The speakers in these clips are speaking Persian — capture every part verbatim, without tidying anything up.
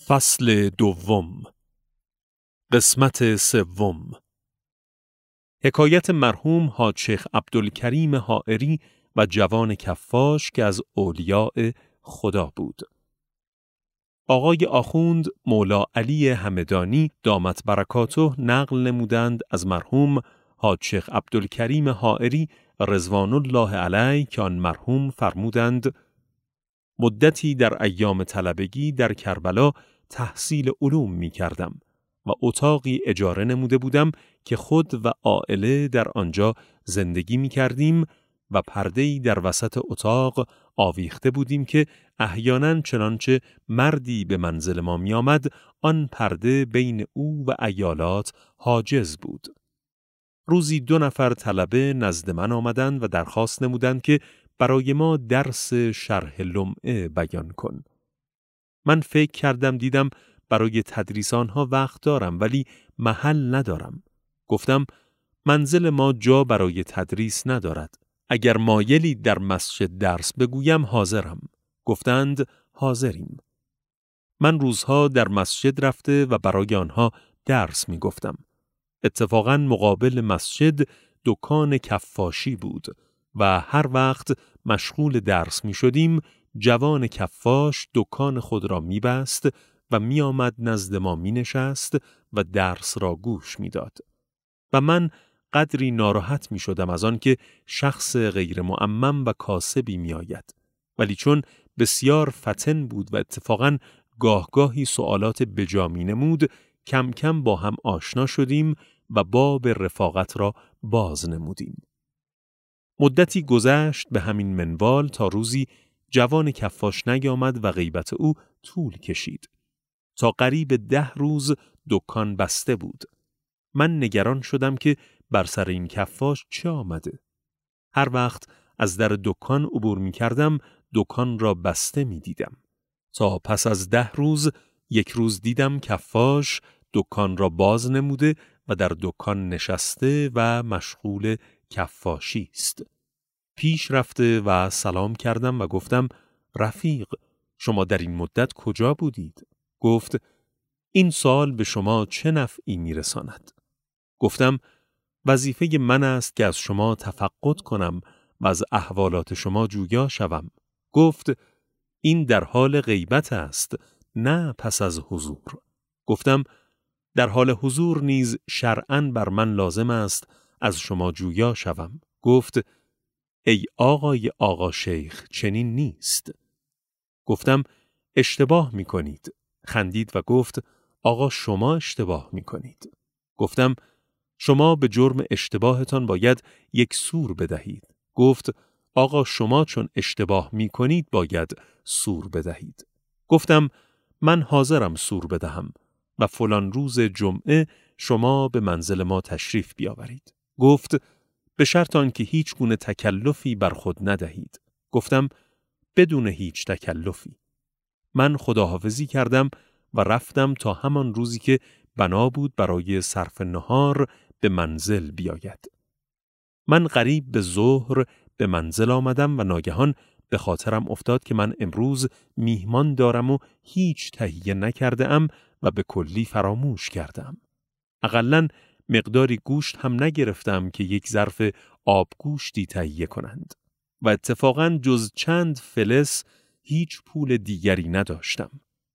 فصل دوم. قسمت سوم. حکایت مرحوم حاج شیخ عبدالکریم حائری و جوان کفاش که از اولیاء خدا بود. آقای آخوند مولا علی همدانی دامت برکاته نقل نمودند از مرحوم حاج شیخ عبدالکریم حائری رضوان الله علیه که آن مرحوم فرمودند: مدتی در ایام طلبگی در کربلا تحصیل علوم می کردم و اتاقی اجاره نموده بودم که خود و عائله در آنجا زندگی می کردیم و پرده‌ای در وسط اتاق آویخته بودیم که احیانا چنانچه مردی به منزل ما می آمد آن پرده بین او و عیالات حاجز بود. روزی دو نفر طلبه نزد من آمدند و درخواست نمودند که برای ما درس شرح لمعه بیان کن. من فکر کردم دیدم برای تدریس آنها وقت دارم ولی محل ندارم. گفتم منزل ما جا برای تدریس ندارد. اگر مایلی در مسجد درس بگویم حاضرم. گفتند حاضریم. من روزها در مسجد رفته و برای آنها درس می گفتم. اتفاقاً مقابل مسجد دکان کفاشی بود و هر وقت مشغول درس می شدیم جوان کفاش دکان خود را می بست و می آمد نزد ما می نشست و درس را گوش می داد. و من قدری ناراحت می شدم از آن که شخص غیر معمم و کاسبی می آید. ولی چون بسیار فطن بود و اتفاقاً گاه-گاهی سوالات بجا می نمود، کم کم با هم آشنا شدیم و باب رفاقت را باز نمودیم. مدتی گذشت به همین منوال تا روزی جوان کفاش نیامد و غیبت او طول کشید. تا قریب ده روز دکان بسته بود. من نگران شدم که بر سر این کفاش چه آمده. هر وقت از در دکان عبور می کردم دکان را بسته می دیدم. تا پس از ده روز یک روز دیدم کفاش دکان را باز نموده و در دکان نشسته و مشغول کفاشی است. پیش رفته و سلام کردم و گفتم رفیق شما در این مدت کجا بودید؟ گفت این سوال به شما چه نفعی میرساند؟ گفتم وظیفه من است که از شما تفقد کنم و از احوالات شما جویا شوم. گفت این در حال غیبت است نه پس از حضور. گفتم در حال حضور نیز شرعاً بر من لازم است از شما جویا شوم. گفت ای آقای آقا شیخ چنین نیست. گفتم اشتباه می کنید. خندید و گفت آقا شما اشتباه می کنید. گفتم شما به جرم اشتباهتان باید یک سور بدهید. گفت آقا شما چون اشتباه می کنید باید سور بدهید. گفتم من حاضرم سور بدهم و فلان روز جمعه شما به منزل ما تشریف بیاورید. گفت به شرط آنکه هیچ گونه تکلفی بر خود ندهید. گفتم بدون هیچ تکلفی. من خداحافظی کردم و رفتم تا همان روزی که بنا بود برای صرف نهار به منزل بیاید. من قریب به ظهر به منزل آمدم و ناگهان به خاطرم افتاد که من امروز میهمان دارم و هیچ تهیه نکرده ام و به کلی فراموش کردم. اقلن مقداری گوشت هم نگرفتم که یک ظرف آب گوشتی تهیه کنند و اتفاقاً جز چند فلس هیچ پول دیگری نداشتم.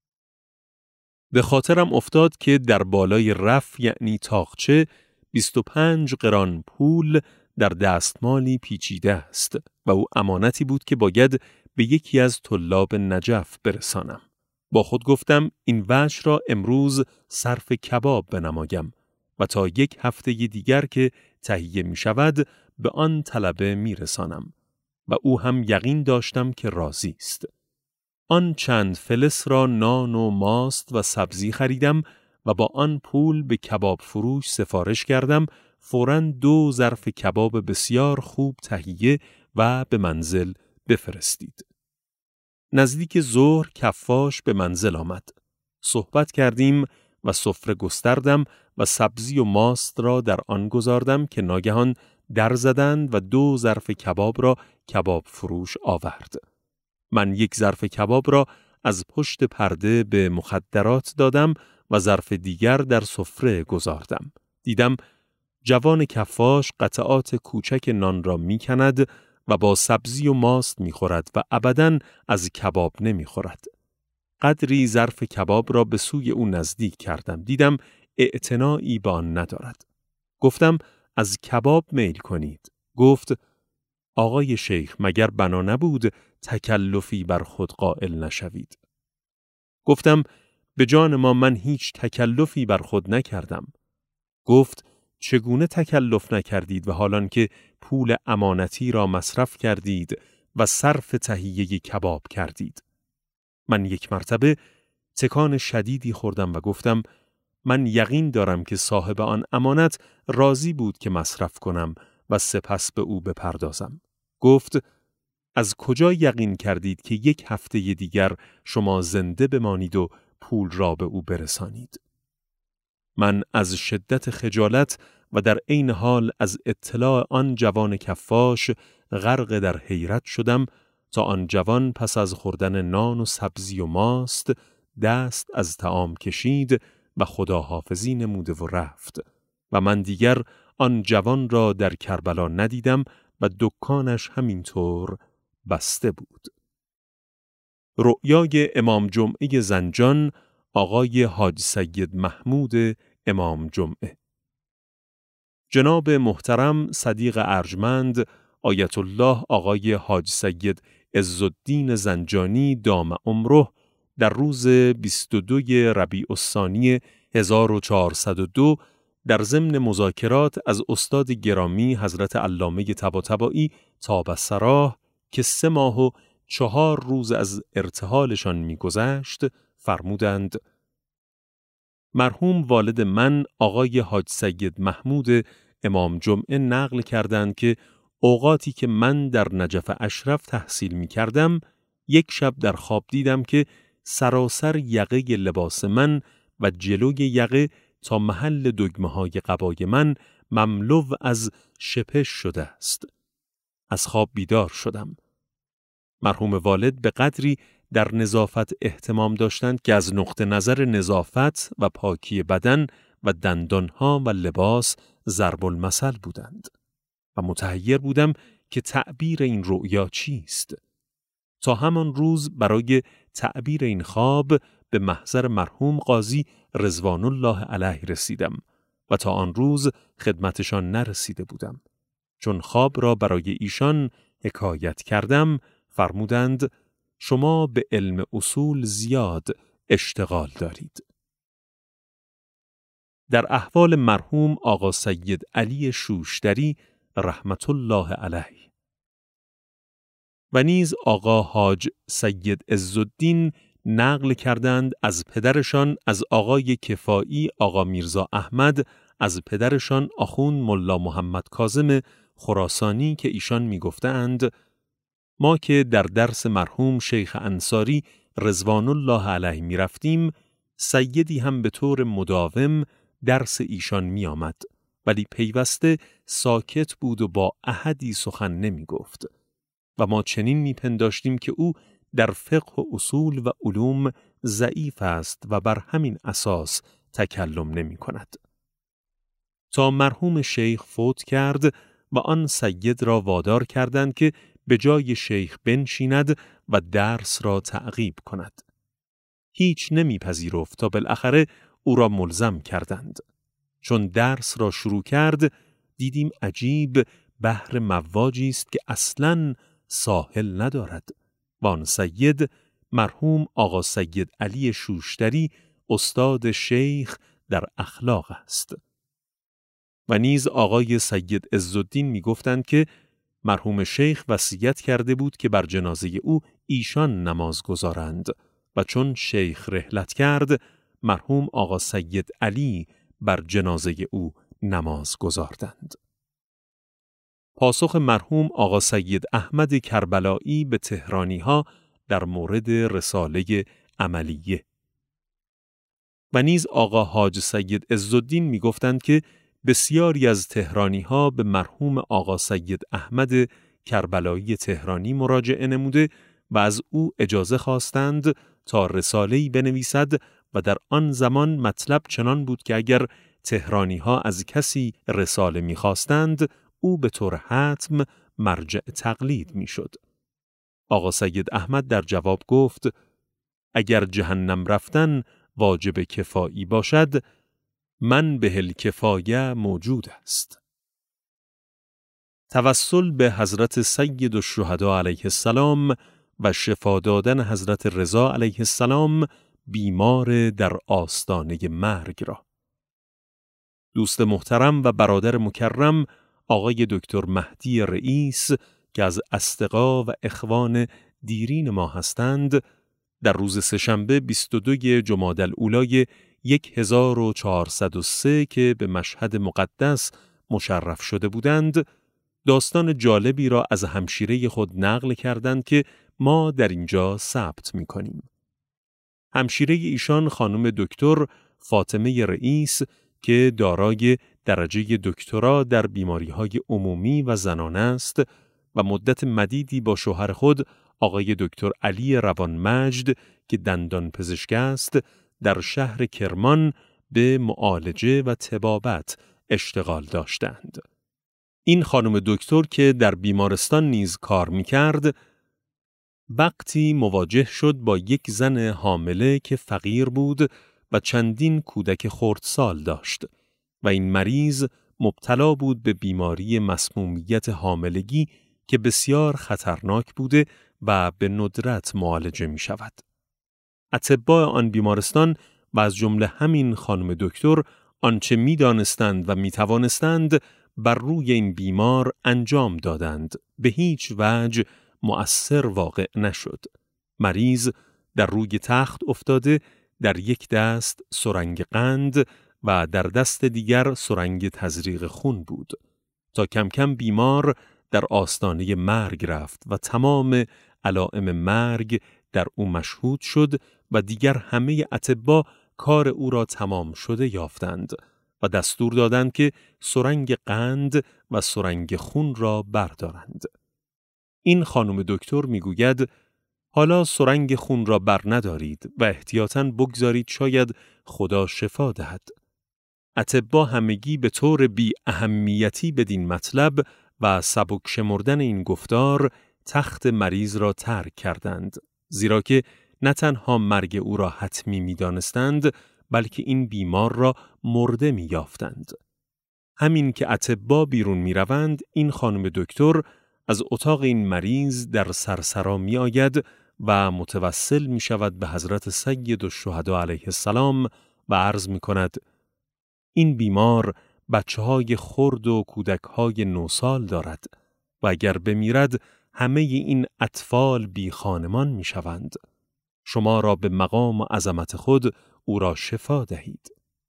به خاطرم افتاد که در بالای رف یعنی تاقچه بیست و پنج قران پول در دستمالی پیچیده است و او امانتی بود که باید به یکی از طلاب نجف برسانم. با خود گفتم این وجه را امروز صرف کباب بنمایم و تا یک هفته دیگر که تهیه می شود به آن طلبه می رسانم و او هم یقین داشتم که راضی است. آن چند فلس را نان و ماست و سبزی خریدم و با آن پول به کباب فروش سفارش کردم فوراً دو ظرف کباب بسیار خوب تهیه و به منزل بفرستید. نزدیک ظهر کفاش به منزل آمد. صحبت کردیم و سفره گستردم و سبزی و ماست را در آن گذاردم که ناگهان در زدند و دو ظرف کباب را کباب فروش آورد. من یک ظرف کباب را از پشت پرده به مخدرات دادم و ظرف دیگر در سفره گذاردم. دیدم جوان کفاش قطعات کوچک نان را می کند و با سبزی و ماست می خورد و ابداً از کباب نمی خورد. قدری ظرف کباب را به سوی او نزدیک کردم. دیدم اعتنایی به آن ندارد. گفتم از کباب میل کنید. گفت آقای شیخ مگر بنا نبود تکلفی بر خود قائل نشوید؟ گفتم به جان ما من هیچ تکلفی بر خود نکردم. گفت چگونه تکلف نکردید و حالان که پول امانتی را مصرف کردید و صرف تهیه کباب کردید؟ من یک مرتبه تکان شدیدی خوردم و گفتم من یقین دارم که صاحب آن امانت راضی بود که مصرف کنم و سپس به او بپردازم. گفت از کجا یقین کردید که یک هفته دیگر شما زنده بمانید و پول را به او برسانید؟ من از شدت خجالت و در عین حال از اطلاع آن جوان کفاش غرق در حیرت شدم تا آن جوان پس از خوردن نان و سبزی و ماست دست از طعام کشید و خداحافظی نموده و رفت و من دیگر آن جوان را در کربلا ندیدم و دکانش همینطور بسته بود. رؤیای امام جمعه زنجان آقای حاج سید محمود امام جمعه. جناب محترم صدیق ارجمند آیت الله آقای حاج سید عزالدین زنجانی دام عمره در روز بیست و دوم ربیع الثانی هزار و چهارصد و دو در ضمن مذاکرات از استاد گرامی حضرت علامه طباطبایی طاب سراه که سه ماه و چهار روز از ارتحالشان می‌گذشت فرمودند مرحوم والد من آقای حاج سید محمود امام جمعه نقل کردند که اوقاتی که من در نجف اشرف تحصیل می کردم یک شب در خواب دیدم که سراسر یقه لباس من و جلوی یقه تا محل دگمه های قبای من مملو از شپش شده است. از خواب بیدار شدم. مرحوم والد به قدری در نظافت اهتمام داشتند که از نقطه نظر نظافت و پاکی بدن و دندانها و لباس ضرب المثل بودند و متحیر بودم که تعبیر این رؤیا چیست. تا همان روز برای تعبیر این خواب به محضر مرحوم قاضی رضوان الله علیه رسیدم و تا آن روز خدمتشان نرسیده بودم. چون خواب را برای ایشان حکایت کردم فرمودند شما به علم اصول زیاد اشتغال دارید. در احوال مرحوم آقا سید علی شوشتری رحمت الله علیه و نیز آقا حاج سید عزالدین نقل کردند از پدرشان از آقای کفایی آقا میرزا احمد از پدرشان آخوند ملا محمد کاظم خراسانی که ایشان می گفتند ما که در درس مرحوم شیخ انصاری رضوان الله علیه می رفتیم سیدی هم به طور مداوم درس ایشان می آمد ولی پیوسته ساکت بود و با احدی سخن نمی گفت و ما چنین می پنداشتیم که او در فقه و اصول و علوم ضعیف است و بر همین اساس تکلم نمی کند. تا مرحوم شیخ فوت کرد و آن سید را وادار کردند که به جای شیخ بنشیند و درس را تعقیب کند. هیچ نمی پذیرفت تا بالاخره او را ملزم کردند. چون درس را شروع کرد دیدیم عجیب بحر مواجی است که اصلاً ساحل ندارد. و آن سید مرحوم آقا سید علی شوشتری استاد شیخ در اخلاق است. و نیز آقای سید عزالدین می گفتند که مرحوم شیخ وصیت کرده بود که بر جنازه او ایشان نماز گذارند و چون شیخ رحلت کرد مرحوم آقا سید علی بر جنازه او نماز گذاردند. پاسخ مرحوم آقا سید احمد کربلایی به تهرانی ها در مورد رساله عملیه. و نیز آقا حاج سید عزالدین می گفتند که بسیاری از تهرانی ها به مرحوم آقا سید احمد کربلایی تهرانی مراجعه نموده و از او اجازه خواستند تا رساله‌ای بنویسد و در آن زمان مطلب چنان بود که اگر تهرانی ها از کسی رساله می‌خواستند او به طور حتم مرجع تقلید می‌شد. آقا سید احمد در جواب گفت اگر جهنم رفتن واجب کفایی باشد من به الکفایه موجود است. توسل به حضرت سید الشهدا علیه السلام و شفا دادن حضرت رضا علیه السلام بیمار در آستانه مرگ را. دوست محترم و برادر مکرم آقای دکتر مهدی رئیس که از اصدقا و اخوان دیرین ما هستند، در روز سه‌شنبه بیست و دوم جمادی الاولی هزار و چهارصد و سه که به مشهد مقدس مشرف شده بودند، داستان جالبی را از همشیره خود نقل کردند که ما در اینجا ثبت می‌کنیم. همشیره ایشان خانم دکتر فاطمه رئیس که دارای درجه دکترا در بیماری‌های عمومی و زنانه است و مدت مدیدی با شوهر خود آقای دکتر علی روانمجد که دندان پزشک است در شهر کرمان به معالجه و طبابت اشتغال داشتند. این خانم دکتر که در بیمارستان نیز کار می‌کرد، وقتی مواجه شد با یک زن حامله که فقیر بود و چندین کودک خردسال داشت و این مریض مبتلا بود به بیماری مسمومیت حاملگی که بسیار خطرناک بوده و به ندرت معالجه می شود. اطباء آن بیمارستان و از جمله همین خانم دکتر آنچه می دانستند و می توانستند بر روی این بیمار انجام دادند. به هیچ وجه مؤثر واقع نشد. مریض در روی تخت افتاده، در یک دست سرنگ قند و در دست دیگر سرنگ تزریق خون بود تا کم کم بیمار در آستانه مرگ رفت و تمام علائم مرگ در او مشهود شد و دیگر همه اطباء کار او را تمام شده یافتند و دستور دادند که سرنگ قند و سرنگ خون را بردارند. این خانم دکتر میگوید حالا سرنگ خون را بر ندارید و احتیاطاً بگذارید شاید خدا شفا دهد. اطباء همگی به طور بی اهمیتی بدین مطلب و سبک شمردن این گفتار تخت مریض را ترک کردند، زیرا که نه تنها مرگ او را حتمی می دانستند بلکه این بیمار را مرده می یافتند. همین که اطباء بیرون می روند، این خانم دکتر از اتاق این مریض در سرسرا می آید و متوسل می شود به حضرت سید الشهدا علیه السلام و عرض می کند این بیمار بچه های خرد و کودک های نو سال دارد و اگر بمیرد همه این اطفال بی خانمان می شوند. شما را به مقام و عظمت خود او را شفا دهید.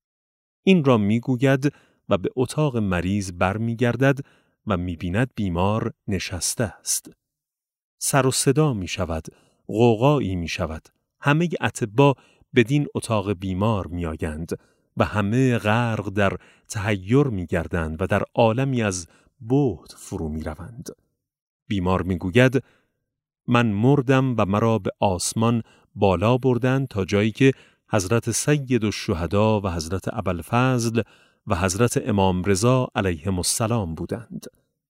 این را می گوید و به اتاق مریض بر می گردد و می بیند بیمار نشسته است. سر و صدا می شود، غوغایی می شود. همه اطباء بدین اتاق بیمار می آیند و همه غرق در تحیر می گردند و در عالمی از بهت فرو می روند. بیمار می گوید من مردم و مرا به آسمان بالا بردند تا جایی که حضرت سید الشهدا و حضرت ابوالفضل و حضرت امام رضا علیهم السلام بودند.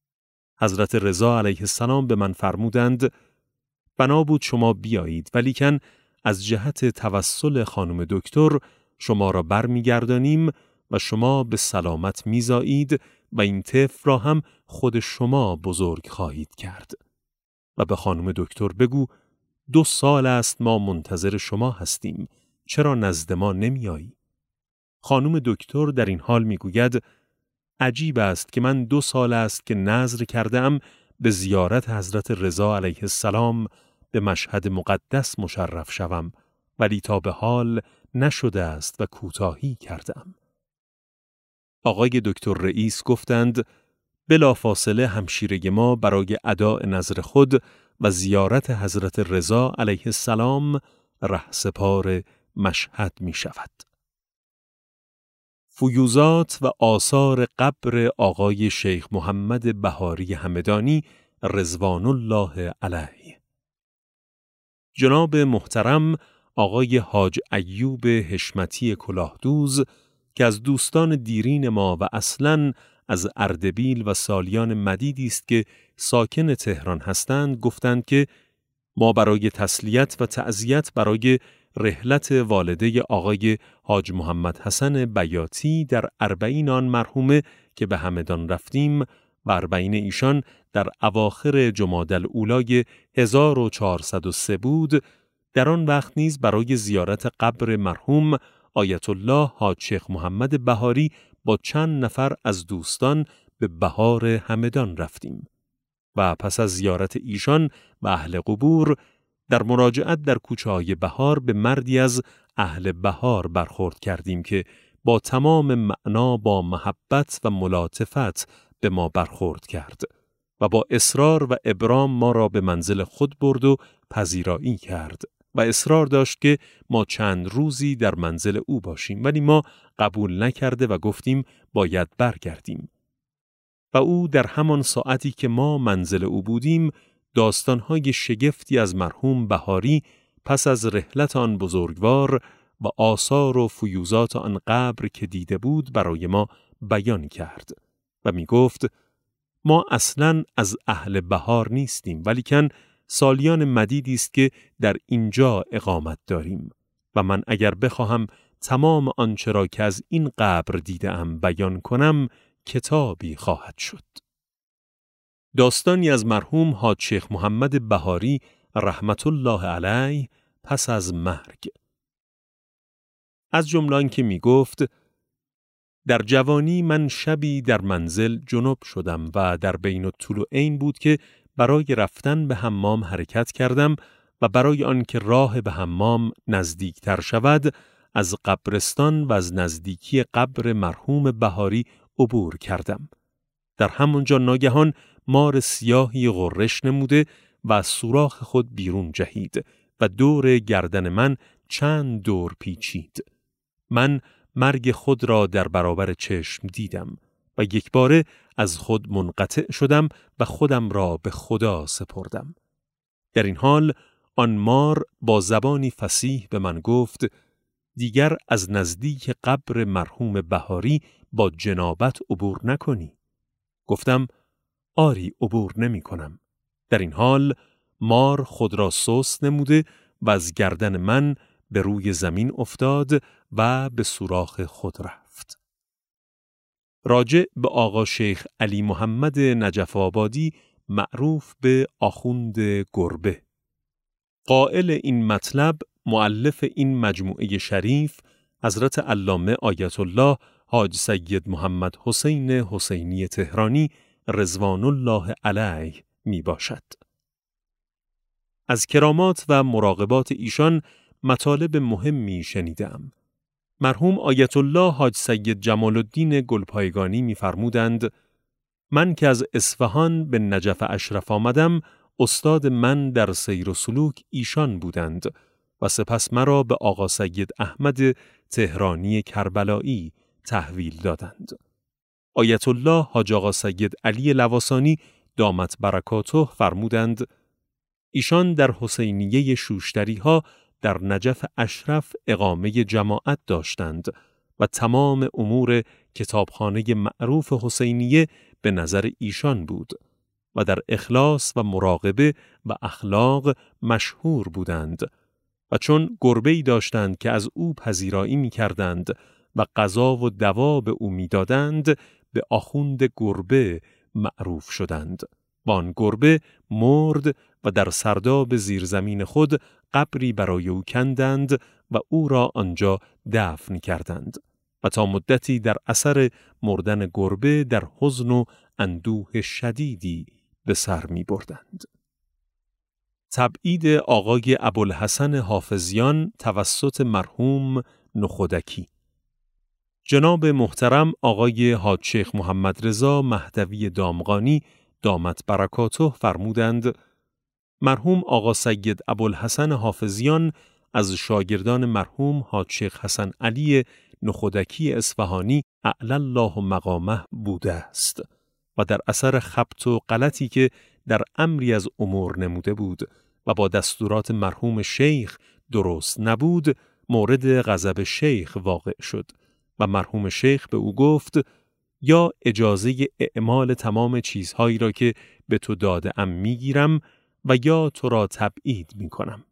حضرت رضا علیه السلام به من فرمودند بنا بود شما بیایید، ولیکن از جهت توسل خانم دکتر شما را برمیگردانیم و شما به سلامت میزایید و این طفل را هم خود شما بزرگ خواهید کرد. و به خانم دکتر بگو دو سال است ما منتظر شما هستیم، چرا نزد ما نمیایی؟ خانم دکتر در این حال میگوید عجیب است که من دو سال است که نذر کردم به زیارت حضرت رضا علیه السلام به مشهد مقدس مشرف شوم، ولی تا به حال نشده است و کوتاهی کردم. آقای دکتر رئیس گفتند بلافاصله همشیره ما برای اداء نذر خود و زیارت حضرت رضا علیه السلام رهسپار مشهد می شود. فیوزات و آثار قبر آقای شیخ محمد بهاری همدانی رضوان الله علیه. جناب محترم آقای حاج ایوب حشمتی کلاهدوز که از دوستان دیرین ما و اصلاً از اردبیل و سالیان مدیدی است که ساکن تهران هستند، گفتند که ما برای تسلیت و تعزیت برای رحلت والده آقای حاج محمد حسن بیاتی در اربعین آن مرحومه که به همدان رفتیم و اربعین ایشان در اواخر جمادی الاولی هزار و چهارصد و سه بود، در آن وقت نیز برای زیارت قبر مرحوم آیت الله حاج شیخ محمد بهاری با چند نفر از دوستان به بهار همدان رفتیم و پس از زیارت ایشان و اهل قبور در مراجعت در کوچه‌های بهار به مردی از اهل بهار برخورد کردیم که با تمام معنا با محبت و ملاطفت به ما برخورد کرد و با اصرار و ابرام ما را به منزل خود برد و پذیرایی کرد و اصرار داشت که ما چند روزی در منزل او باشیم، ولی ما قبول نکرده و گفتیم باید برگردیم. و او در همان ساعتی که ما منزل او بودیم داستانهای شگفتی از مرحوم بهاری پس از رحلت آن بزرگوار و آثار و فیوزات آن قبر که دیده بود برای ما بیان کرد و می گفت ما اصلاً از اهل بهار نیستیم، ولیکن سالیان مدیدی است که در اینجا اقامت داریم و من اگر بخواهم تمام آنچه را که از این قبر دیدم بیان کنم کتابی خواهد شد. داستانی از مرحوم حاج شیخ محمد بهاری رحمت الله علیه پس از مرگ. از جمله آنکه می گفت در جوانی من شبی در منزل جنب شدم و در بین الطلوعین بود که برای رفتن به حمام حرکت کردم و برای آنکه راه به حمام نزدیکتر شود از قبرستان و از نزدیکی قبر مرحوم بهاری عبور کردم. در همونجا ناگهان مار سیاهی غرش نموده و از سوراخ خود بیرون جهید و دور گردن من چند دور پیچید. من مرگ خود را در برابر چشم دیدم و یک باره از خود منقطع شدم و خودم را به خدا سپردم. در این حال آن مار با زبانی فصیح به من گفت دیگر از نزدیک قبر مرحوم بهاری با جنابت عبور نکنی. گفتم آری عبور نمی کنم. در این حال مار خود را سست نموده و از گردن من به روی زمین افتاد و به سوراخ خود رفت. راجع به آقا شیخ علی محمد نجف آبادی معروف به آخوند گربه. قائل این مطلب مؤلف این مجموعه شریف حضرت علامه آیت الله حاج سید محمد حسین حسینی تهرانی رضوان الله علیه می باشد. از کرامات و مراقبات ایشان مطالب مهمی شنیدم. مرحوم آیت الله حاج سید جمال الدین گلپایگانی می فرمودند من که از اصفهان به نجف اشرف آمدم استاد من در سیر و سلوک ایشان بودند و سپس مرا به آقا سید احمد تهرانی کربلایی تحویل دادند. آیت الله حاج آقا سید علی لواسانی دامت برکاته فرمودند ایشان در حسینیه شوشتری ها در نجف اشرف اقامه جماعت داشتند و تمام امور کتابخانه معروف حسینیه به نظر ایشان بود و در اخلاص و مراقبه و اخلاق مشهور بودند و چون گربه‌ای داشتند که از او پذیرایی می کردند و غذا و دوا به او می دادند به آخوند گربه معروف شدند. و آن گربه مرد و در سرداب زیرزمین خود قبری برای او کندند و او را آنجا دفن کردند و تا مدتی در اثر مردن گربه در حزن و اندوه شدیدی به سر می بردند. تبعید آقای ابوالحسن حافظیان توسط مرحوم نخودکی. جناب محترم آقای حاج شیخ محمد رضا مهدوی دامغانی دامت برکاته فرمودند مرحوم آقا سید ابوالحسن حافظیان از شاگردان مرحوم حاج شیخ حسن علی نخودکی اصفهانی اعلی الله مقامه بوده است و در اثر خبط و غلطی که در امری از امور نموده بود و با دستورات مرحوم شیخ درست نبود، مورد غضب شیخ واقع شد و مرحوم شیخ به او گفت یا اجازه اعمال تمام چیزهایی را که به تو داده ام میگیرم و یا تو را تبعید میکنم.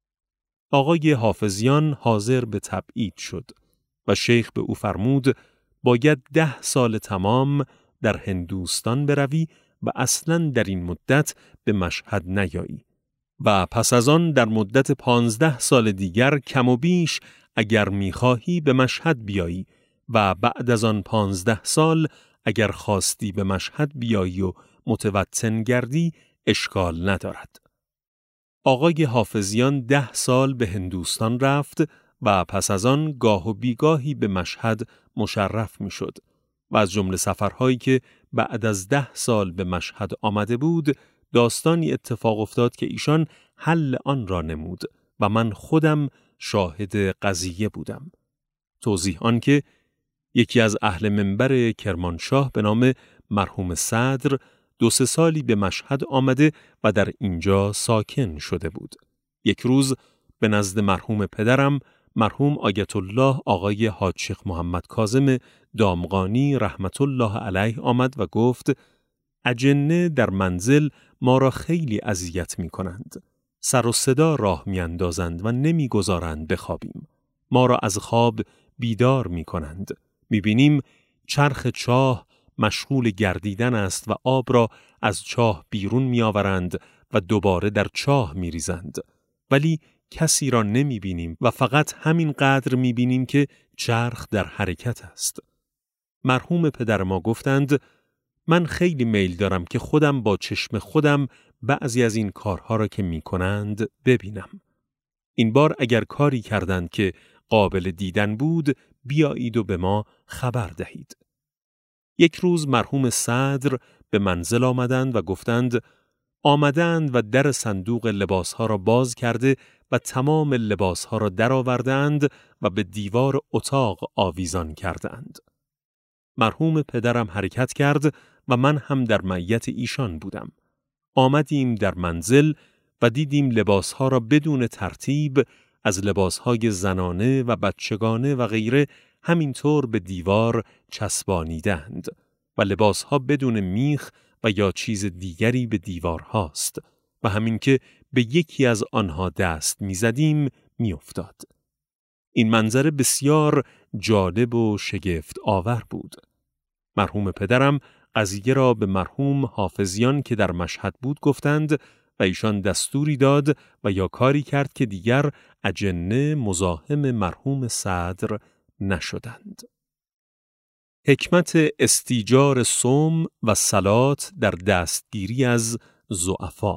آقای حافظیان حاضر به تبعید شد و شیخ به او فرمود باید ده سال تمام در هندوستان بروی و اصلاً در این مدت به مشهد نیایی و پس از آن در مدت پانزده سال دیگر کم و بیش اگر میخواهی به مشهد بیایی و بعد از آن پانزده سال اگر خواستی به مشهد بیایی و متوطن گردی اشکال ندارد. آقای حافظیان ده سال به هندوستان رفت و پس از آن گاه و بیگاهی به مشهد مشرف می شد و از جمله سفرهایی که بعد از ده سال به مشهد آمده بود داستانی اتفاق افتاد که ایشان حل آن را نمود و من خودم شاهد قضیه بودم. توضیح آن که یکی از اهل منبر کرمانشاه به نام مرحوم صدر دو سه سالی به مشهد آمده و در اینجا ساکن شده بود. یک روز به نزد مرحوم پدرم مرحوم آیت الله آقای حاج شیخ محمد کاظم دامغانی رحمت الله علیه آمد و گفت اجنه در منزل ما را خیلی اذیت می کنند. سر و صدا راه می اندازند و نمی گذارند بخوابیم. ما را از خواب بیدار می کنند. می بینیم چرخ چاه مشغول گردیدن است و آب را از چاه بیرون می آورند و دوباره در چاه می ریزند. ولی کسی را نمی بینیم و فقط همین قدر می بینیم که چرخ در حرکت است. مرحوم پدر ما گفتند من خیلی میل دارم که خودم با چشم خودم بعضی از این کارها را که می کنند ببینم. این بار اگر کاری کردند که قابل دیدن بود بیایید و به ما خبر دهید. یک روز مرحوم صدر به منزل آمدند و گفتند آمدند و در صندوق لباسها را باز کرده و تمام لباسها را درآوردند و به دیوار اتاق آویزان کردند. مرحوم پدرم حرکت کرد و من هم در معیت ایشان بودم. آمدیم در منزل و دیدیم لباسها را بدون ترتیب از لباسهای زنانه و بچگانه و غیره همینطور به دیوار چسبانیدند و لباسها بدون میخ و یا چیز دیگری به دیوار هاست و همین که به یکی از آنها دست میزدیم میافتاد. این منظره بسیار جالب و شگفت آور بود. مرحوم پدرم قضیه را به مرحوم حافظیان که در مشهد بود گفتند و ایشان دستوری داد و یا کاری کرد که دیگر اجنه مزاحم مرحوم صدر نشدند. حکمت استیجار صوم و صلات در دستگیری از ضعفا.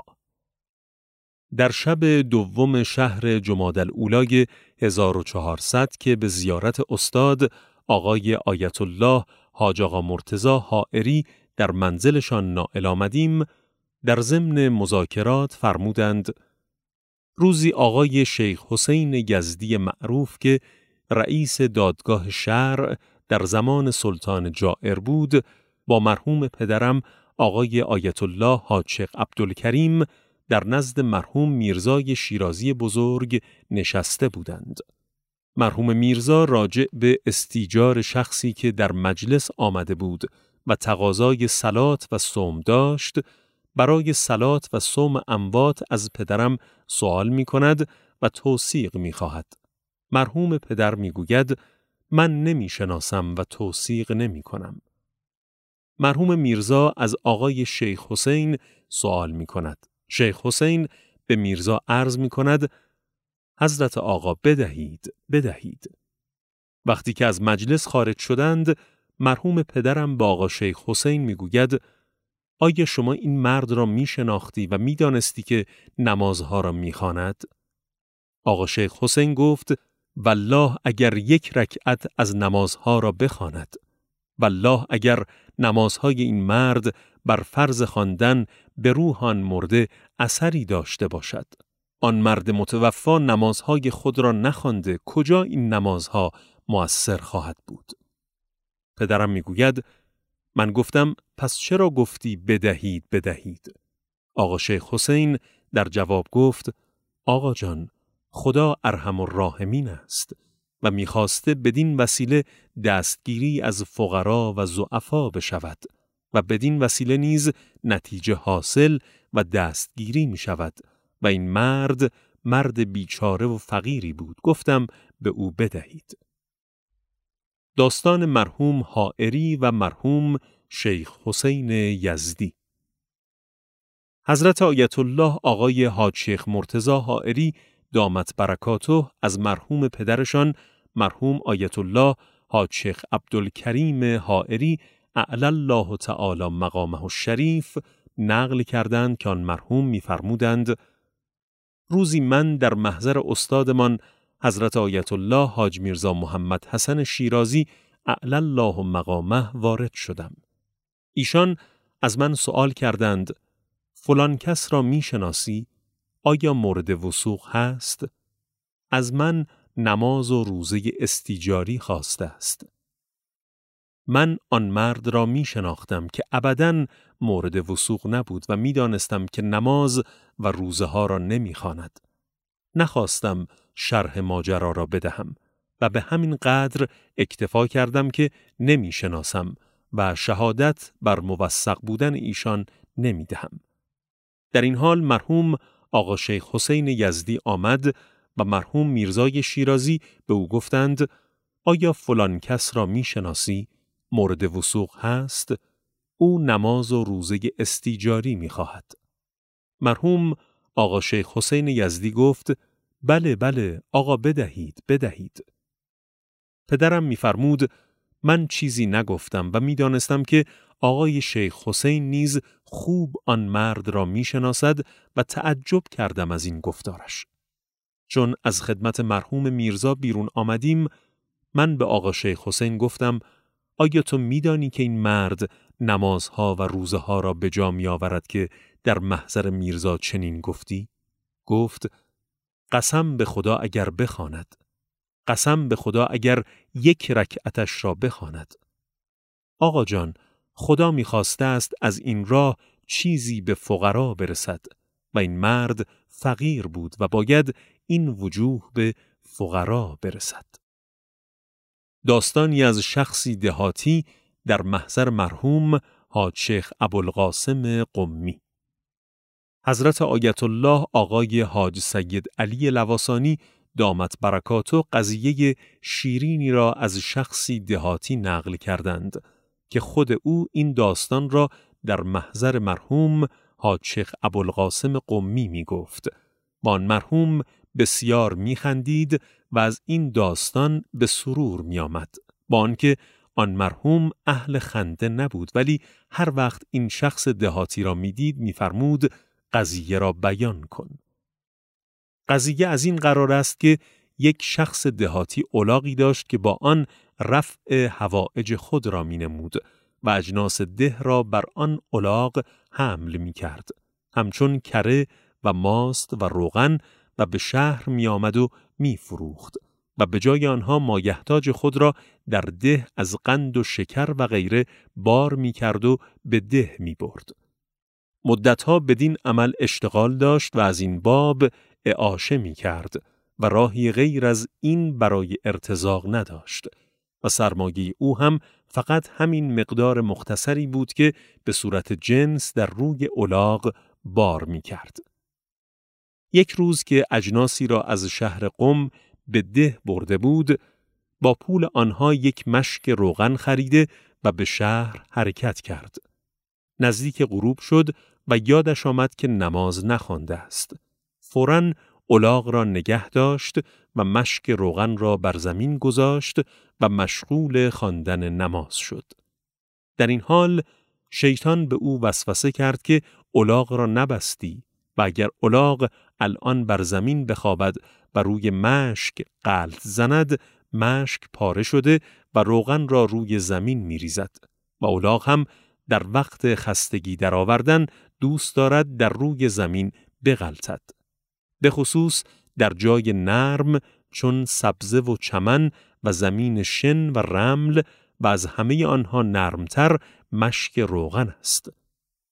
در شب دوم شهر جمادی الاولی هزار و چهارصد که به زیارت استاد آقای آیت الله حاج آقا مرتضی حائری در منزلشان نائل آمدیم، در ضمن مذاکرات فرمودند روزی آقای شیخ حسین یزدی معروف که رئیس دادگاه شرع در زمان سلطان جائر بود با مرحوم پدرم آقای آیت الله حاج شیخ عبدالکریم در نزد مرحوم میرزای شیرازی بزرگ نشسته بودند. مرحوم میرزا راجع به استیجار شخصی که در مجلس آمده بود و تقاضای صلات و صوم داشت، برای صلات و صوم اموات از پدرم سوال می کند و توثیق می خواهد. مرحوم پدر می گوید من نمی شناسم و توثیق نمی کنم. مرحوم میرزا از آقای شیخ حسین سوال می کند. شیخ حسین به میرزا عرض می کند حضرت آقا بدهید، بدهید. وقتی که از مجلس خارج شدند، مرحوم پدرم با آقا شیخ حسین می گوید آیا شما این مرد را می شناختی و می دانستی که نمازها را می خواند؟ آقا شیخ حسین گفت والله اگر یک رکعت از نمازها را بخواند، والله اگر نمازهای این مرد بر فرض خواندن به روحان مرده اثری داشته باشد. آن مرد متوفا نمازهای خود را نخوانده، کجا این نمازها مؤثر خواهد بود؟ پدرم میگوید من گفتم پس چرا گفتی بدهید بدهید؟ آقا شیخ حسین در جواب گفت آقا جان، خدا ارحم الراحمین است و می‌خواسته بدین وسیله دستگیری از فقرا و ضعفا بشود و بدین وسیله نیز نتیجه حاصل و دستگیری می شود و این مرد مرد بیچاره و فقیری بود. گفتم به او بدهید. داستان مرحوم حائری و مرحوم شیخ حسین یزدی. حضرت آیت الله آقای حاج شیخ مرتضی حائری دامت برکاته از مرحوم پدرشان مرحوم آیت الله حاج شیخ عبدالکریم حائری اعلی الله تعالی مقامه الشریف نقل کردند که آن مرحوم می‌فرمودند روزی من در محضر استادمان حضرت آیت الله حاج میرزا محمد حسن شیرازی اعلی الله مقامه وارد شدم. ایشان از من سوال کردند فلان کس را میشناسی؟ آیا مورد وثوق هست؟ از من نماز و روزه استیجاری خواسته است. من آن مرد را می شناختم که ابداً مورد وثوق نبود و می دانستم که نماز و روزه ها را نمی خواند. نخواستم شرح ماجرا را بدهم و به همین قدر اکتفا کردم که نمی شناسم و شهادت بر موثق بودن ایشان نمی دهم. در این حال مرحوم آقا شیخ حسین یزدی آمد و مرحوم میرزای شیرازی به او گفتند آیا فلان کس را می شناسی؟ مورد وثوق هست؟ او نماز و روزه استیجاری می خواهد. مرحوم آقا شیخ حسین یزدی گفت بله بله آقا بدهید بدهید. پدرم می فرمود من چیزی نگفتم و می دانستم که آقای شیخ حسین نیز خوب آن مرد را می شناسد و تعجب کردم از این گفتارش. چون از خدمت مرحوم میرزا بیرون آمدیم من به آقا شیخ حسین گفتم آیا تو می دانی که این مرد نمازها و روزه ها را به جا می آورد که در محضر میرزا چنین گفتی؟ گفت قسم به خدا اگر بخواند، قسم به خدا اگر یک رکعتش را بخواند. آقا جان، خدا می‌خواسته است از این راه چیزی به فقرا برسد و این مرد فقیر بود و باید این وجوه به فقرا برسد. داستانی از شخصی دهاتی در محضر مرحوم حاج شیخ ابوالقاسم قمی. حضرت آیت الله آقای حاج سید علی لواسانی دامت برکاته قضیه شیرینی را از شخصی دهاتی نقل کردند که خود او این داستان را در محضر مرحوم حاج شیخ ابوالقاسم قمی می گفت. با آن مرحوم بسیار می خندید و از این داستان به سرور می آمد. با آنکه آن مرحوم اهل خنده نبود ولی هر وقت این شخص دهاتی را می دید می فرمود قضیه را بیان کن. قضیه از این قرار است که یک شخص دهاتی الاغی داشت که با آن رفع حوائج خود را می نمود و اجناس ده را بر آن الاغ حمل می کرد. همچون کره و ماست و روغن و به شهر می آمد و می فروخت و به جای آنها مایحتاج خود را در ده از قند و شکر و غیره بار می کرد و به ده می برد. مدتها بدین عمل اشتغال داشت و از این باب اعاشه می کرد و راهی غیر از این برای ارتزاق نداشت و سرمایه او هم فقط همین مقدار مختصری بود که به صورت جنس در روی الاغ بار می کرد. یک روز که اجناسی را از شهر قم به ده برده بود، با پول آنها یک مشک روغن خریده و به شهر حرکت کرد. نزدیک غروب شد و یادش آمد که نماز نخوانده است. فوراً الاغ را نگه داشت و مشک روغن را بر زمین گذاشت و مشغول خواندن نماز شد. در این حال شیطان به او وسوسه کرد که الاغ را نبستی و اگر الاغ الان بر زمین بخوابد و روی مشک غلط زند، مشک پاره شده و روغن را روی زمین می ریزد و الاغ هم در وقت خستگی در آوردن دوست دارد در روی زمین بغلطد. به خصوص در جای نرم چون سبزه و چمن و زمین شن و رمل و از همه آنها نرمتر مشک روغن است.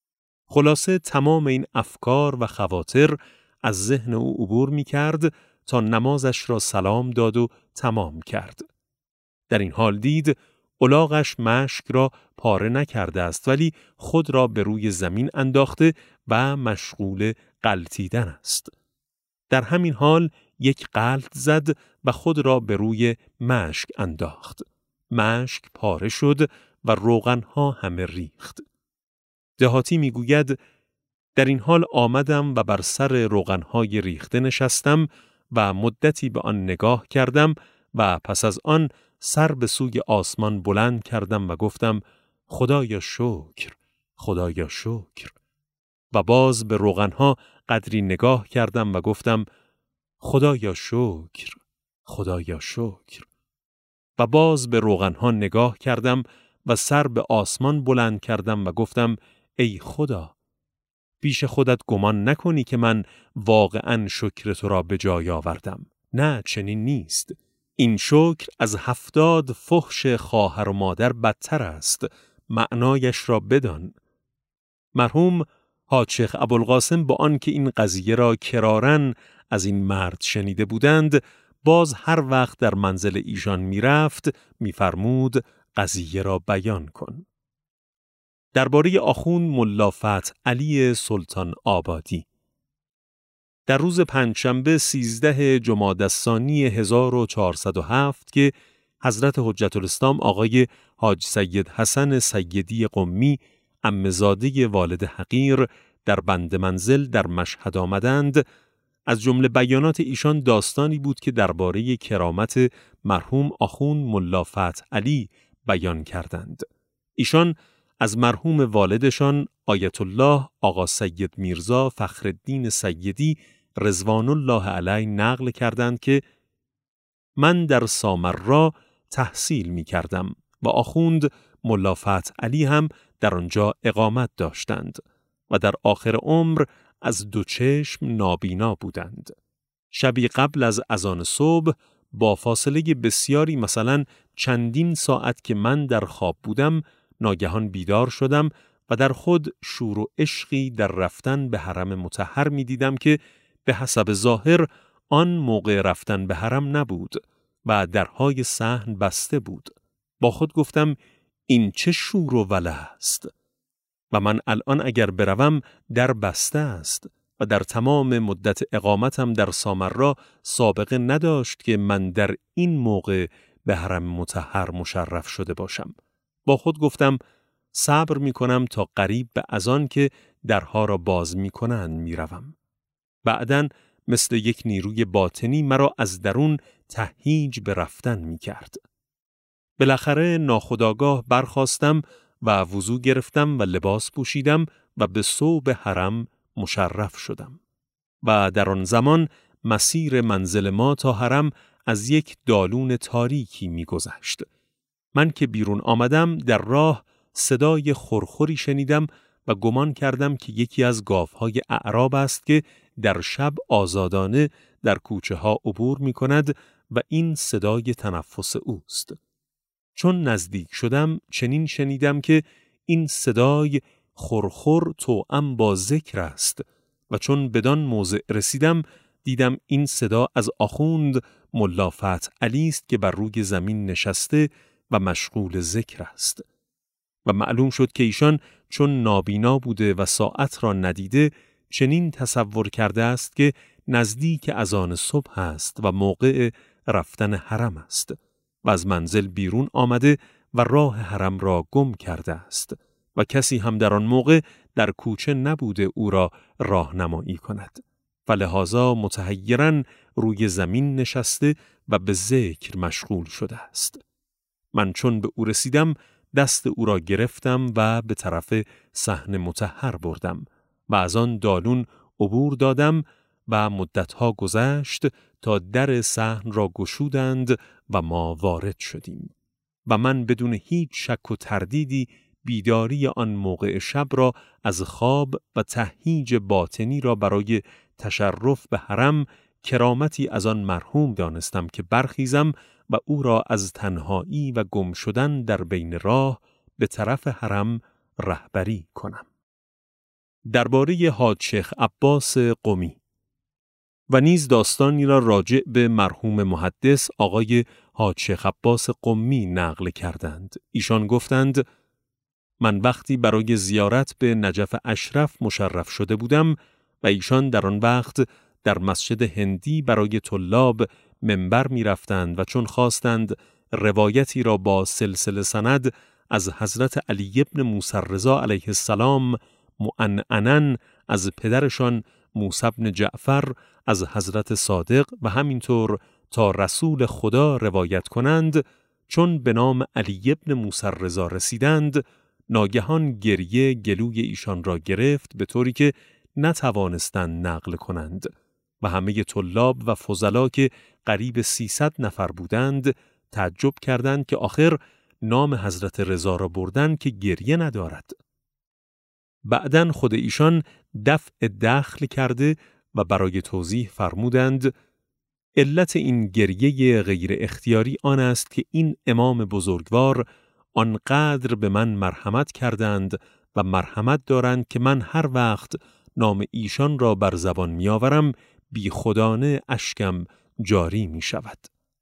خلاصه تمام این افکار و خواطر از ذهن او عبور می کرد تا نمازش را سلام داد و تمام کرد. در این حال دید الاغش مشک را پاره نکرده است ولی خود را به روی زمین انداخته و مشغول غلتیدن است. در همین حال یک غلط زد و خود را به روی مشک انداخت. مشک پاره شد و روغنها همه ریخت. دهاتی میگوید در این حال آمدم و بر سر روغنهای ریخته نشستم و مدتی به آن نگاه کردم و پس از آن سر به سوی آسمان بلند کردم و گفتم خدایا شکر، خدایا شکر. و باز به روغنها قدری نگاه کردم و گفتم خدایا شکر، خدایا شکر. و باز به روغنها نگاه کردم و سر به آسمان بلند کردم و گفتم ای خدا، پیش خودت گمان نکنی که من واقعاً شکر تو را به جای آوردم. نه، چنین نیست. این شکر از هفتاد فحش خواهر و مادر بدتر است. معنایش را بدان. مرحوم حاج شیخ ابوالقاسم با آن که این قضیه را کراراً از این مرد شنیده بودند، باز هر وقت در منزل ایشان می رفت می فرمود قضیه را بیان کن. درباره آخوند ملا فتح علی سلطان آبادی در روز پنجشنبه سیزده جمادی الثانی هزار و چهارصد و هفت که حضرت حجت الاسلام آقای حاج سید حسن سیدی قمی عمه‌زاده والد حقیر در بند منزل در مشهد آمدند، از جمله بیانات ایشان داستانی بود که درباره کرامت مرحوم آخوند ملا فتح علی بیان کردند. ایشان از مرحوم والدشان آیت الله آقا سید میرزا فخرالدین سیدی رضوان الله علیه نقل کردند که من در سامرا تحصیل می کردم و آخوند ملا فتح علی هم در آنجا اقامت داشتند و در آخر عمر از دو چشم نابینا بودند. شبی قبل از اذان صبح با فاصله بسیاری مثلا چندین ساعت که من در خواب بودم ناگهان بیدار شدم و در خود شور و عشقی در رفتن به حرم مطهر می دیدم که به حسب ظاهر آن موقع رفتن به حرم نبود و درهای صحن بسته بود. با خود گفتم این چه شور و وله است و من الان اگر بروم در بسته است و در تمام مدت اقامتم در سامرا سابقه نداشت که من در این موقع به حرم مطهر مشرف شده باشم. با خود گفتم صبر می کنم تا قریب به اذان که درها را باز می کنند می روم. بعداً مثل یک نیروی باطنی مرا از درون تهییج به رفتن می کرد. بالاخره ناخودآگاه برخاستم و وضو گرفتم و لباس پوشیدم و به صوب حرم مشرف شدم. و در آن زمان مسیر منزل ما تا حرم از یک دالون تاریکی می گذشت. من که بیرون آمدم در راه صدای خرخری شنیدم و گمان کردم که یکی از گاوهای اعراب است که در شب آزادانه در کوچه ها عبور می کند و این صدای تنفس اوست. چون نزدیک شدم چنین شنیدم که این صدای خرخر توأم با ذکر است و چون بدان موضع رسیدم دیدم این صدا از آخوند ملا فتح علی است که بر روی زمین نشسته و مشغول ذکر است. و معلوم شد که ایشان چون نابینا بوده و ساعت را ندیده چنین تصور کرده است که نزدیک اذان صبح است و موقع رفتن حرم است و از منزل بیرون آمده و راه حرم را گم کرده است و کسی هم در آن موقع در کوچه نبوده او را راهنمایی کند. فلهذا متحیراً روی زمین نشسته و به ذکر مشغول شده است. من چون به او رسیدم دست او را گرفتم و به طرف صحن مطهر بردم و از آن دالون عبور دادم و مدتها گذشت تا در صحن را گشودند و ما وارد شدیم و من بدون هیچ شک و تردیدی بیداری آن موقع شب را از خواب و تهییج باطنی را برای تشرف به حرم کرامتی از آن مرحوم دانستم که برخیزم و او را از تنهایی و گم شدن در بین راه به طرف حرم رهبری کنم. درباره حاج شیخ عباس قمی و نیز داستانی را راجع به مرحوم محدث آقای حاج شیخ عباس قمی نقل کردند. ایشان گفتند من وقتی برای زیارت به نجف اشرف مشرف شده بودم و ایشان در آن وقت در مسجد هندی برای طلاب منبر می رفتند و چون خواستند روایتی را با سلسله سند از حضرت علی ابن موسی رضا علیه السلام معنعنا از پدرشان موسی بن جعفر از حضرت صادق و همینطور تا رسول خدا روایت کنند، چون به نام علی ابن موسی رضا رسیدند ناگهان گریه گلوی ایشان را گرفت به طوری که نتوانستند نقل کنند و همه طلاب و فضلا که قریب سیصد نفر بودند تعجب کردند که آخر نام حضرت رضا را بردن که گریه ندارد. بعداً خود ایشان دفع دخل کرده و برای توضیح فرمودند علت این گریه غیر اختیاری آن است که این امام بزرگوار آنقدر به من مرحمت کردند و مرحمت دارند که من هر وقت نام ایشان را بر زبان میآورم بی خودانه اشکم جاری می شود.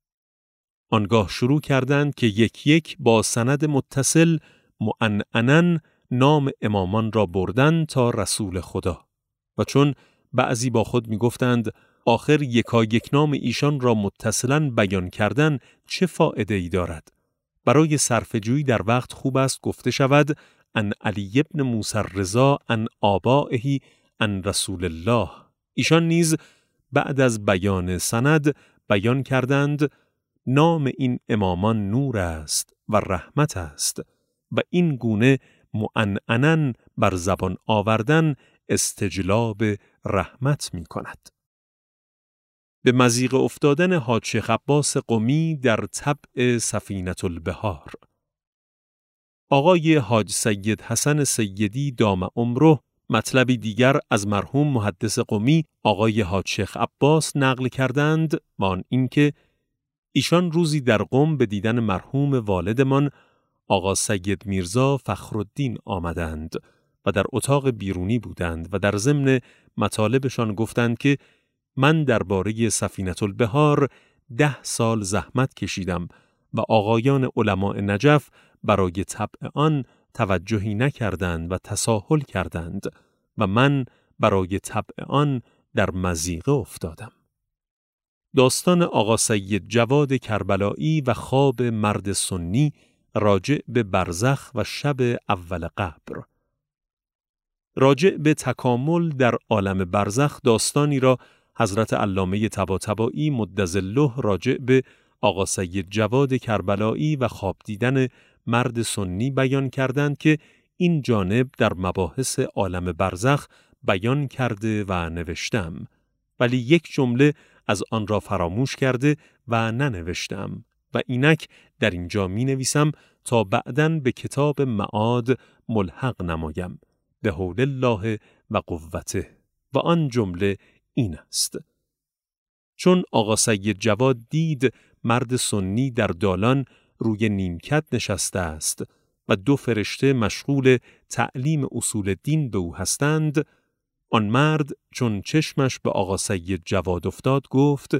آنگاه شروع کردند که یک یک با سند متصل معنعنا نام امامان را بردن تا رسول خدا و چون بعضی با خود می گفتند آخر یکا یک نام ایشان را متصلاً بیان کردن چه فایده ای دارد؟ برای صرفه‌جویی در وقت خوب است گفته شود ان علی ابن موسی رضا ان آبائه ان رسول الله. ایشان نیز بعد از بیان سند بیان کردند نام این امامان نور است و رحمت است و این گونه معنعنا بر زبان آوردن استجلاب رحمت می کند. به مضیق افتادن حاج شیخ عباس قمی در طبع سفینة البحار. آقای حاج سید حسن سیدی دام عمره مطلبی دیگر از مرحوم محدث قمی آقای حاج شیخ عباس نقل کردند و آن اینکه ایشان روزی در قم به دیدن مرحوم والدمان آقا سید میرزا فخرالدین آمدند و در اتاق بیرونی بودند و در ضمن مطالبشان گفتند که من درباره سفینة البحار ده سال زحمت کشیدم و آقایان علماء نجف برای طبع آن توجهی نکردند و تساهل کردند و من برای طبع آن در مضیقه افتادم. داستان آقا سید جواد کربلایی و خواب مرد سنی راجع به برزخ و شب اول قبر. راجع به تکامل در عالم برزخ داستانی را حضرت علامه طباطبایی مدظله راجع به آقا سید جواد کربلایی و خواب دیدن مرد سنی بیان کردند که این جانب در مباحث عالم برزخ بیان کرده و نوشتم، ولی یک جمله از آن را فراموش کرده و ننوشتم و اینک در اینجا می نویسم تا بعداً به کتاب معاد ملحق نمایم به حول الله و قوته. و آن جمله این است: چون آقا سید جواد دید مرد سنی در دالان روی نیمکت نشسته است و دو فرشته مشغول تعلیم اصول دین به او هستند، آن مرد چون چشمش به آقا سید جواد افتاد گفت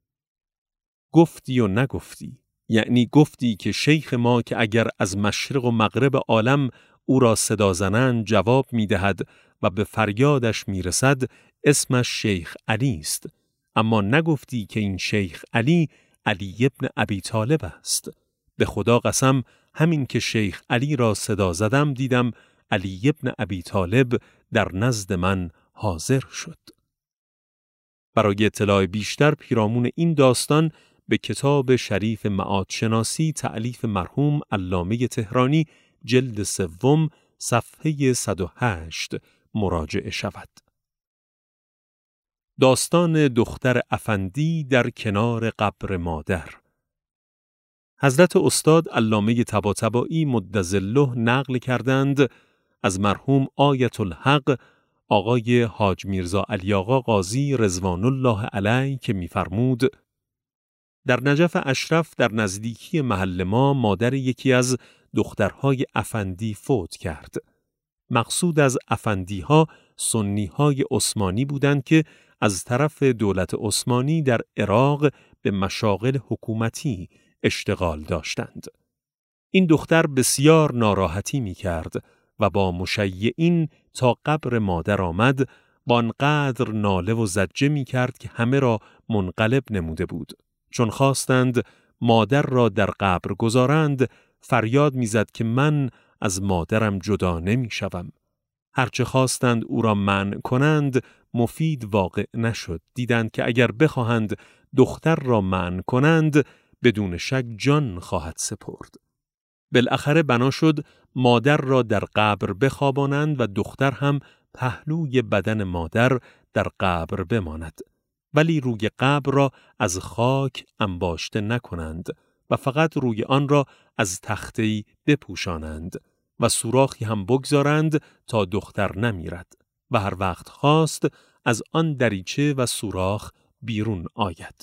گفتی و نگفتی، یعنی گفتی که شیخ ما که اگر از مشرق و مغرب عالم او را صدا زنند جواب می دهد و به فریادش می رسد اسمش شیخ علی است، اما نگفتی که این شیخ علی علی ابن ابی طالب است. به خدا قسم همین که شیخ علی را صدا زدم دیدم علی ابن ابی طالب در نزد من حاضر شد. برای اطلاع بیشتر پیرامون این داستان به کتاب شریف معاد شناسی تألیف مرحوم علامه تهرانی جلد سوم صفحه صد و هشت مراجعه شود. داستان دختر افندی در کنار قبر مادر. حضرت استاد علامه طباطبایی مدظله نقل کردند از مرحوم آیت الحق آقای حاج میرزا علی آقا قاضی رضوان الله علیه که می‌فرمود در نجف اشرف در نزدیکی محل ما مادر یکی از دخترهای افندی فوت کرد. مقصود از افندی‌ها سنی‌های عثمانی بودند که از طرف دولت عثمانی در عراق به مشاغل حکومتی اشتغال داشتند. این دختر بسیار ناراحتی می کرد و با مشیعین تا قبر مادر آمد، با آنقدر ناله و زجه می کرد که همه را منقلب نموده بود. چون خواستند مادر را در قبر گذارند، فریاد می زد که من از مادرم جدا نمی شوم. هرچه خواستند او را منع کنند، مفید واقع نشد. دیدند که اگر بخواهند دختر را منع کنند، بدون شک جان خواهد سپرد. بالاخره بنا شد مادر را در قبر بخوابانند و دختر هم پهلوی بدن مادر در قبر بماند، ولی روی قبر را از خاک انباشته نکنند و فقط روی آن را از تخته‌ای بپوشانند و سوراخی هم بگذارند تا دختر نمیرد و هر وقت خواست از آن دریچه و سوراخ بیرون آید.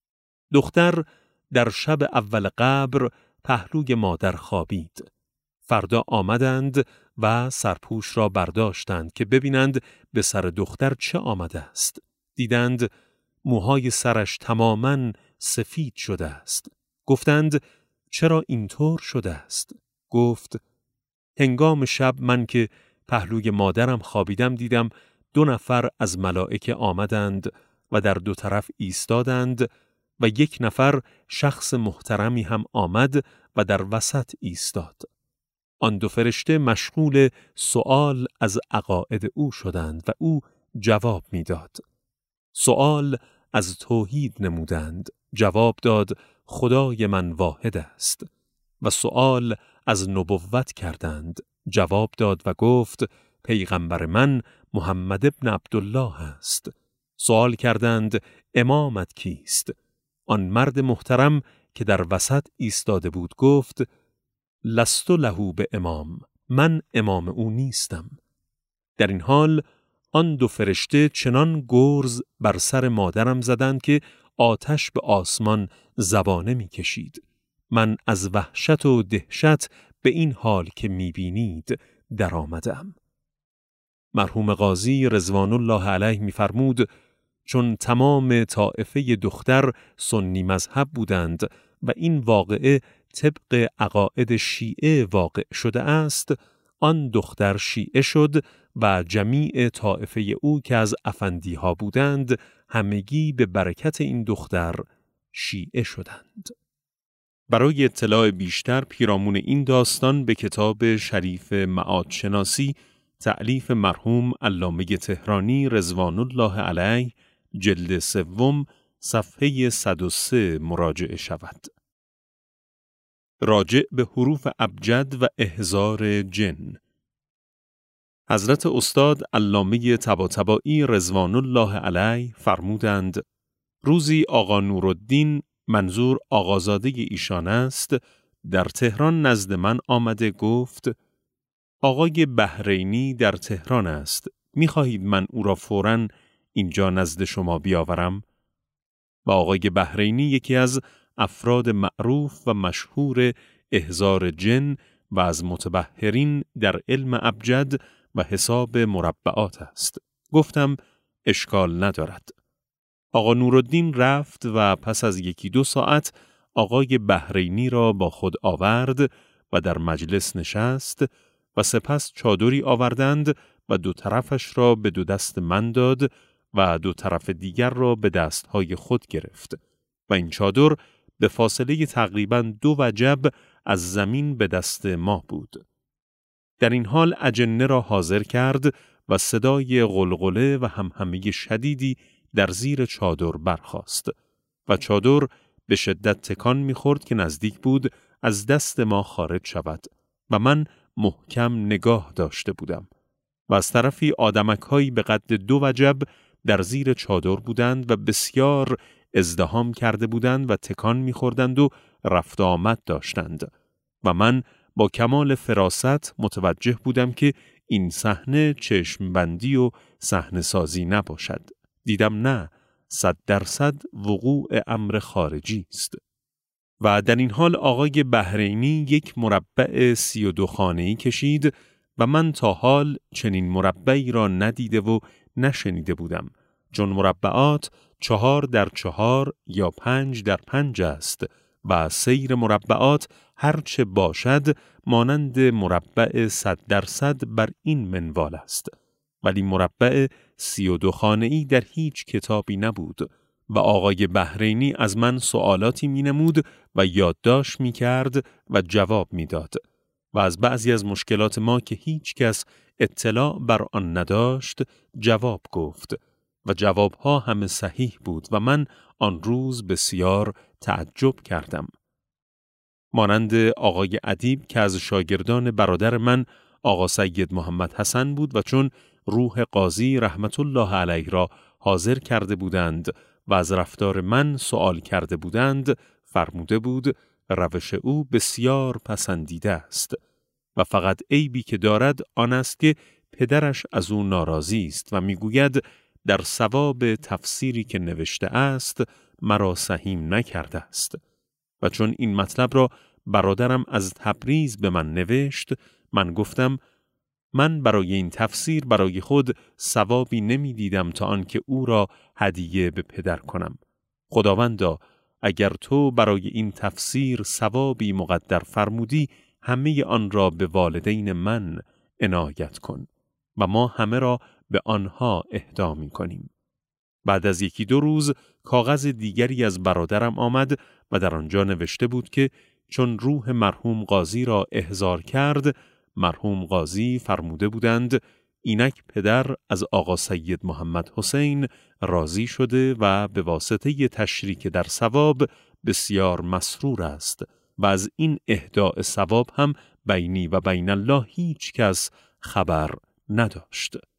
دختر در شب اول قبر پهلوی مادر خوابید. فردا آمدند و سرپوش را برداشتند که ببینند به سر دختر چه آمده است. دیدند موهای سرش تماماً سفید شده است. گفتند چرا اینطور شده است؟ گفت هنگام شب من که پهلوی مادرم خوابیدم دیدم دو نفر از ملائکه آمدند و در دو طرف ایستادند و یک نفر شخص محترمی هم آمد و در وسط ایستاد. آن دو فرشته مشغول سؤال از عقاید او شدند و او جواب میداد. سؤال از توحید نمودند. جواب داد خدای من واحد است. و سؤال از نبوت کردند. جواب داد و گفت پیغمبر من محمد ابن عبدالله است. سؤال کردند امامت کیست؟ آن مرد محترم که در وسط ایستاده بود گفت لست له به امام، من امام او نیستم. در این حال آن دو فرشته چنان گرز بر سر مادرم زدند که آتش به آسمان زبانه می کشید. من از وحشت و دهشت به این حال که می بینید در آمدم. مرحوم قاضی رضوان الله علیه می فرمود چون تمام طائفه دختر سنی مذهب بودند و این واقعه طبق عقاید شیعه واقع شده است، آن دختر شیعه شد و جمیع طائفه او که از افندیها بودند همگی به برکت این دختر شیعه شدند. برای اطلاع بیشتر پیرامون این داستان به کتاب شریف معادشناسی تألیف مرحوم علامه تهرانی رضوان الله علیه جلد سوم صفحه صد و سه مراجعه شود. راجع به حروف ابجد و احضار جن. حضرت استاد علامه طباطبایی رضوان الله علیه فرمودند روزی آقا نورالدین منظور آقازاده ایشان است در تهران نزد من آمده گفت آقای بحرینی در تهران است، می‌خواهید من او را فوراً اینجا نزد شما بیاورم؟ و آقای بحرینی یکی از افراد معروف و مشهور احضار جن و از متبحرین در علم ابجد و حساب مربعات است. گفتم اشکال ندارد. آقا نورالدین رفت و پس از یکی دو ساعت آقای بحرینی را با خود آورد و در مجلس نشست و سپس چادری آوردند و دو طرفش را به دو دست من داد و دو طرف دیگر را به دستهای خود گرفت و این چادر به فاصله تقریباً دو وجب از زمین به دست ما بود. در این حال اجنه را حاضر کرد و صدای غلغله و همهمه شدیدی در زیر چادر برخاست و چادر به شدت تکان می‌خورد که نزدیک بود از دست ما خارج شود و من محکم نگاه داشته بودم و از طرفی آدمک‌هایی به قد دو وجب در زیر چادر بودند و بسیار ازدحام کرده بودند و تکان می‌خوردند و رفت آمد داشتند و من با کمال فراست متوجه بودم که این صحنه چشم بندی و صحنه سازی نباشد. دیدم نه، صد درصد وقوع امر خارجی است. و در این حال آقای بحرینی یک مربع سی و دو خانه‌ای کشید و من تا حال چنین مربعی را ندیده و نشنیده بودم، چون مربعات چهار در چهار یا پنج در پنج است و سیر مربعات هرچه باشد مانند مربع صد درصد بر این منوال است، ولی مربع سی و دو خانه‌ای در هیچ کتابی نبود و آقای بحرینی از من سوالاتی می نمود و یادداشت می کرد و جواب می داد و از بعضی از مشکلات ما که هیچ کس اطلاع بر آن نداشت جواب گفت و جوابها همه صحیح بود و من آن روز بسیار تعجب کردم. مانند آقای ادیب که از شاگردان برادر من آقا سید محمد حسن بود و چون روح قاضی رحمت الله علیه را حاضر کرده بودند و از رفتار من سوال کرده بودند، فرموده بود روش او بسیار پسندیده است و فقط عیبی که دارد آن است که پدرش از او ناراضی است و میگوید در ثواب تفسیری که نوشته است مرا سهیم نکرده است. و چون این مطلب را برادرم از تبریز به من نوشت، من گفتم من برای این تفسیر برای خود ثوابی نمی دیدم تا آنکه او را هدیه به پدر کنم. خداوندا اگر تو برای این تفسیر ثوابی مقدر فرمودی، همه آن را به والدین من عنایت کن و ما همه را به آنها اهدا می کنیم. بعد از یکی دو روز کاغذ دیگری از برادرم آمد و در آنجا نوشته بود که چون روح مرحوم قاضی را احضار کرد، مرحوم قاضی فرموده بودند اینک پدر از آقا سید محمد حسین راضی شده و به واسطه تشریک در ثواب بسیار مسرور است و از این اهداء ثواب هم بینی و بین الله هیچ کس خبر نداشت.